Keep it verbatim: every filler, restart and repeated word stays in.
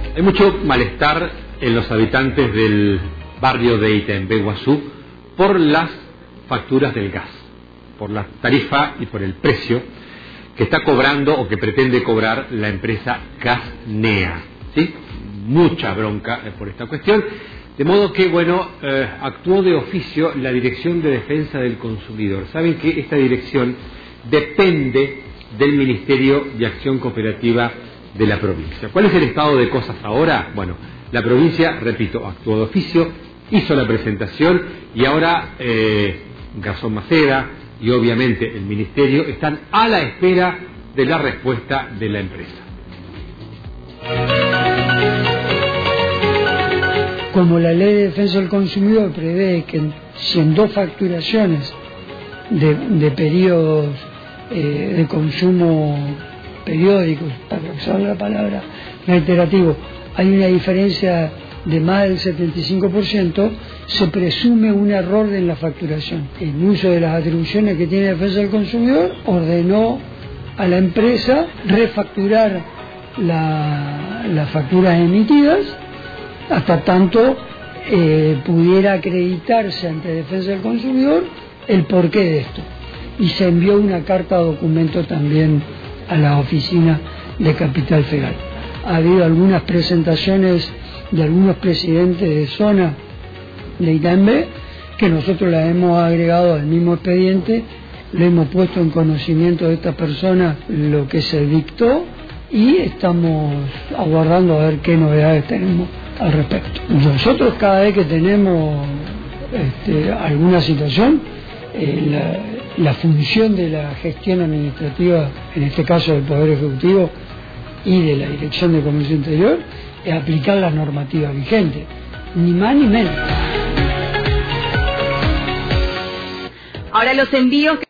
Hay mucho malestar en los habitantes del barrio de Itaimbé, Guazú, por las facturas del gas, por la tarifa y por el precio que está cobrando o que pretende cobrar la empresa Gasnea, ¿sí? Mucha bronca por esta cuestión, de modo que, bueno, eh, actuó de oficio la Dirección de Defensa del Consumidor. Saben que esta dirección depende del Ministerio de Acción Cooperativa de la provincia. ¿Cuál es el estado de cosas ahora? Bueno, la provincia, repito, actuó de oficio, hizo la presentación y ahora eh, Gazón Maceda y obviamente el Ministerio están a la espera de la respuesta de la empresa. Como la Ley de Defensa del Consumidor prevé que si en dos facturaciones de, de periodos eh, de consumo periódicos, para usar la palabra reiterativo, hay una diferencia de más del setenta y cinco por ciento, se presume un error en la facturación. En uso de las atribuciones que tiene Defensa del Consumidor, ordenó a la empresa refacturar la, las facturas emitidas hasta tanto eh, pudiera acreditarse ante Defensa del Consumidor el porqué de esto. Y se envió una carta documento también a la oficina de Capital Federal. Ha habido algunas presentaciones de algunos presidentes de zona de Itaimbé que nosotros las hemos agregado al mismo expediente, le hemos puesto en conocimiento de esta persona lo que se dictó y estamos aguardando a ver qué novedades tenemos al respecto. Nosotros cada vez que tenemos este, alguna situación, eh, la, la función de la gestión administrativa, en este caso del Poder Ejecutivo y de la Dirección de Comercio Interior, es aplicar la normativa vigente, ni más ni menos. Ahora los envíos